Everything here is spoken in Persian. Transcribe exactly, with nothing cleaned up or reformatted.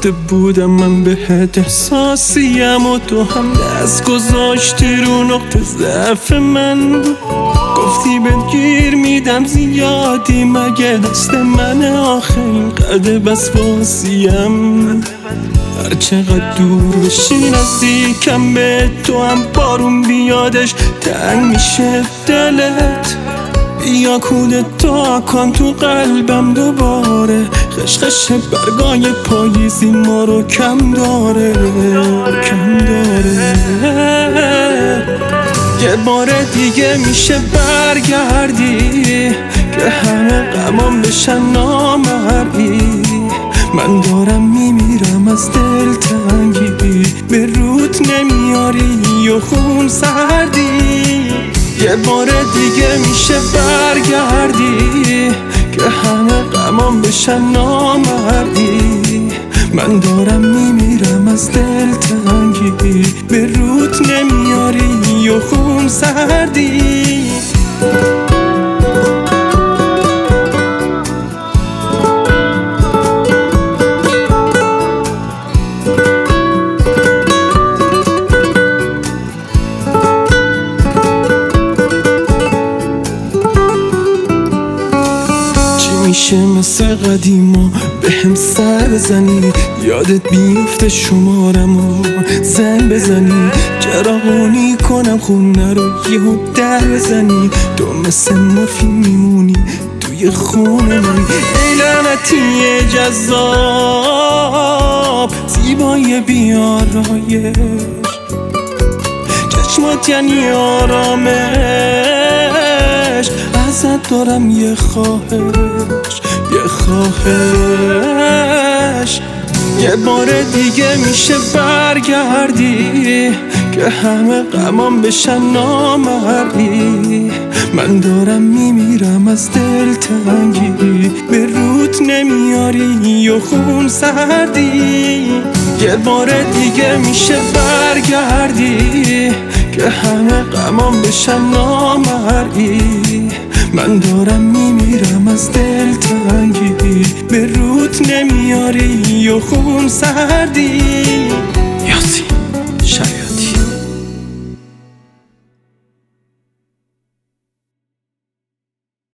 گفته بودم من بهت احساسیم و تو هم دست گذاشتی رو نقطه ضعف من. گفتی بهت گیر میدم زیادی، مگه دست من آخه اینقدر وسواسیم؟ هر چقدر دور بشی نزدیکم به تو، هم بارون بیادش تنگ میشه دلت. بیا کودتا کن تو قلبم دوباره، خشخش برگای پاییزی ما رو کم داره کم داره. یه بار دیگه میشه برگردی که همه غمام بشن نامرئی. من دارم میمیرم از دلتنگی، به رود نمیاری و خون سردی. یه بار دیگه میشه برگردی که همه غمام بشن نامرئی. من دارم میمیرم از دلتنگی، به رود نمیاری و خون سردی. میشه مثل قدیما به هم سر بزنی، یادت بیفته شمارم و زنگ بزنی، چراغونی کنم خونه رو یهو در بزنی. تو مثل مافی میمونی توی خونه من، ای لعنتی جذاب زیبای بیارایش. چشمات یعنی آرامش، ازت دارم یه خواهش یه خواهش. یه بار دیگه میشه برگردی که همه غمام بشن نامرئی. من دارم میمیرم از دلتنگی، به رود نمیاری و خون سردی. یه بار دیگه میشه برگردی که همه غمام بشن نامرئی. من دارم میمیرم از دلتنگی، به رود نمیاری و خون سردی.